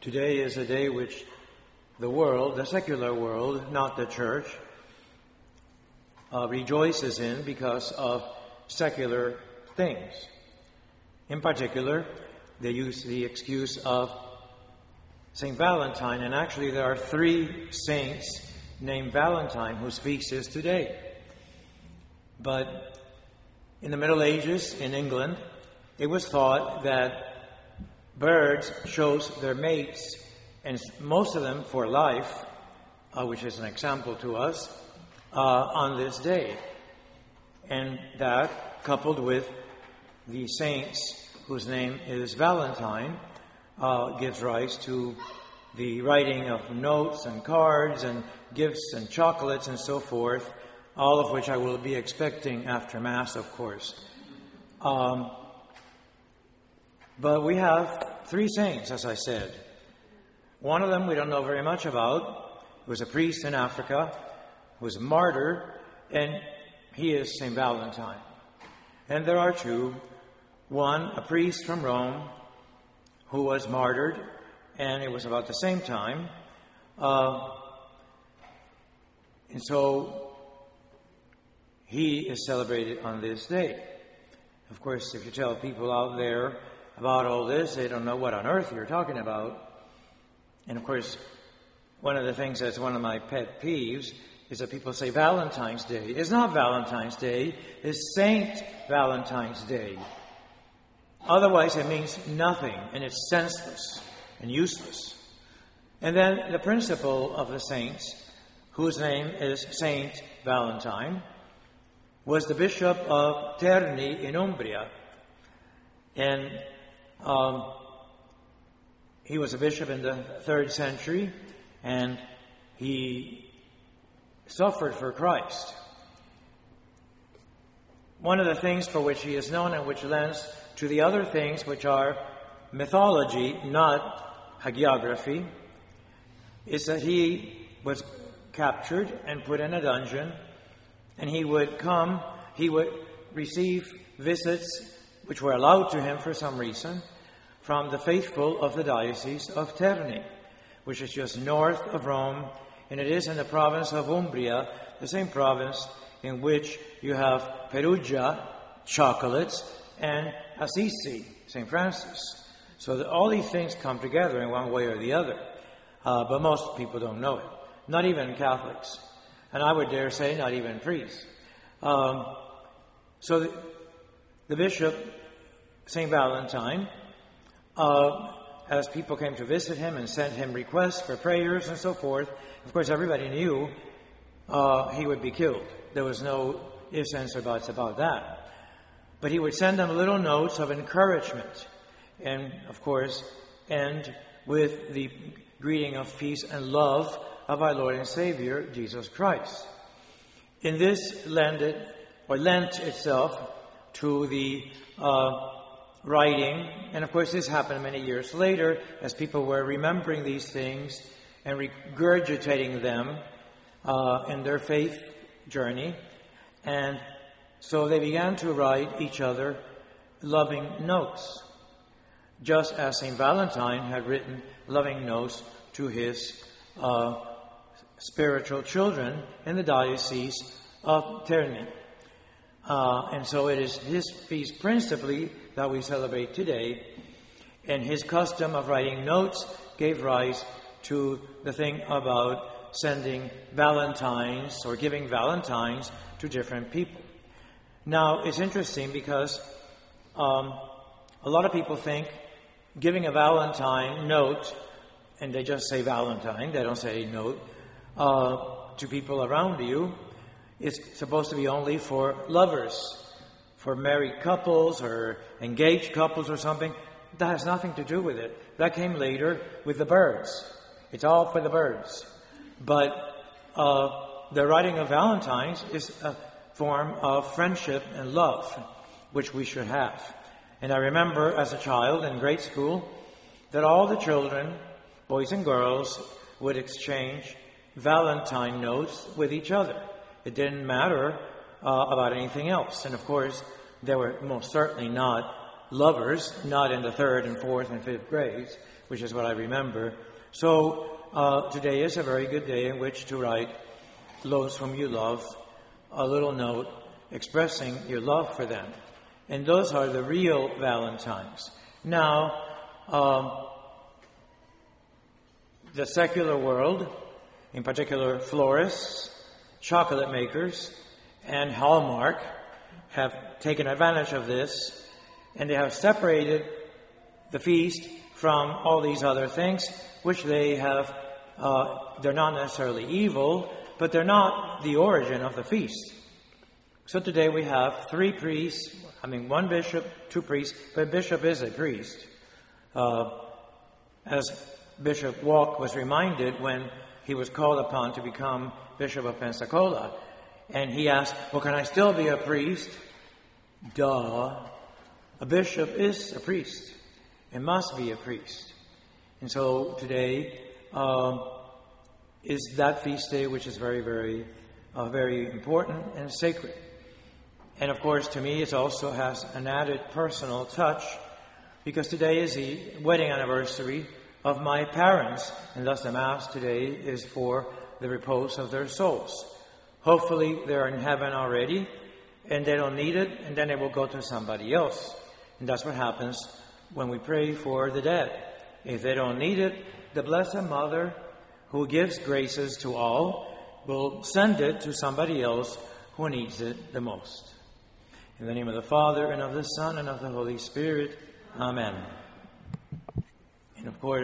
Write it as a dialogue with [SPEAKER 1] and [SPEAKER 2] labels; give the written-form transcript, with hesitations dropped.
[SPEAKER 1] Today is a day which the world, the secular world, not the church, rejoices in because of secular things. In particular, they use the excuse of St. Valentine, and actually there are 3 saints named Valentine whose feast is today. But in the Middle Ages in England, it was thought that birds chose their mates, and most of them for life, which is an example to us, on this day. And that, coupled with the saints whose name is Valentine, gives rise to the writing of notes and cards and gifts and chocolates and so forth, all of which I will be expecting after Mass, of course. But we have 3 saints, as I said. One of them we don't know very much about. He was a priest in Africa, who was a martyr, and he is St. Valentine. And there are 2. One, a priest from Rome, who was martyred, and it was about the same time. And so he is celebrated on this day. Of course, if you tell people out there about all this, they don't know what on earth you're talking about. And of course, one of the things that's one of my pet peeves is that people say Valentine's Day. It's not Valentine's Day, it's Saint Valentine's Day. Otherwise, it means nothing, and it's senseless and useless. And then the principal of the saints, whose name is Saint Valentine, was the bishop of Terni in Umbria. And he was a bishop in the 3rd century, and he suffered for Christ. One of the things for which he is known, and which lends to the other things which are mythology, not hagiography, is that he was captured and put in a dungeon, and he would receive visits which were allowed to him for some reason from the faithful of the diocese of Terni, which is just north of Rome, and it is in the province of Umbria, the same province in which you have Perugia, chocolates, and Assisi, St. Francis. So that all these things come together in one way or the other. But most people don't know it. Not even Catholics. And I would dare say not even priests. So the bishop, St. Valentine, as people came to visit him and sent him requests for prayers and so forth, of course everybody knew he would be killed. There was no ifs, ands, or buts about that. But he would send them little notes of encouragement, and of course end with the greeting of peace and love of our Lord and Savior, Jesus Christ. In this lent itself to the writing, and of course this happened many years later as people were remembering these things and regurgitating them in their faith journey, and so they began to write each other loving notes, just as St. Valentine had written loving notes to his spiritual children in the diocese of Terni. And so it is his feast principally that we celebrate today, and his custom of writing notes gave rise to the thing about sending valentines or giving valentines to different people. Now, it's interesting because a lot of people think giving a Valentine note, and they just say Valentine, they don't say note, to people around you, it's supposed to be only for lovers, for married couples or engaged couples or something. That has nothing to do with it. That came later with the birds. It's all for the birds. But the writing of Valentines is a form of friendship and love, which we should have. And I remember as a child in grade school that all the children, boys and girls, would exchange Valentine notes with each other. It didn't matter about anything else. And of course, they were most certainly not lovers, not in the 3rd and 4th and 5th grades, which is what I remember. So today is a very good day in which to write those whom you love a little note expressing your love for them. And those are the real Valentines. Now, the secular world, in particular florists, chocolate makers, and Hallmark, have taken advantage of this, and they have separated the feast from all these other things, which they have, they're not necessarily evil, but they're not the origin of the feast. So today we have 3 priests, one bishop, 2 priests, but a bishop is a priest. As Bishop Walk was reminded when he was called upon to become Bishop of Pensacola, and he asked, well, can I still be a priest? Duh. A bishop is a priest. It must be a priest. And so today is that feast day, which is very, very, very important and sacred. And of course, to me, it also has an added personal touch, because today is the wedding anniversary of my parents, and thus the Mass today is for the repose of their souls. Hopefully they're in heaven already, and they don't need it, and then it will go to somebody else. And that's what happens when we pray for the dead. If they don't need it, the Blessed Mother, who gives graces to all, will send it to somebody else who needs it the most. In the name of the Father, and of the Son, and of the Holy Spirit. Amen. And of course,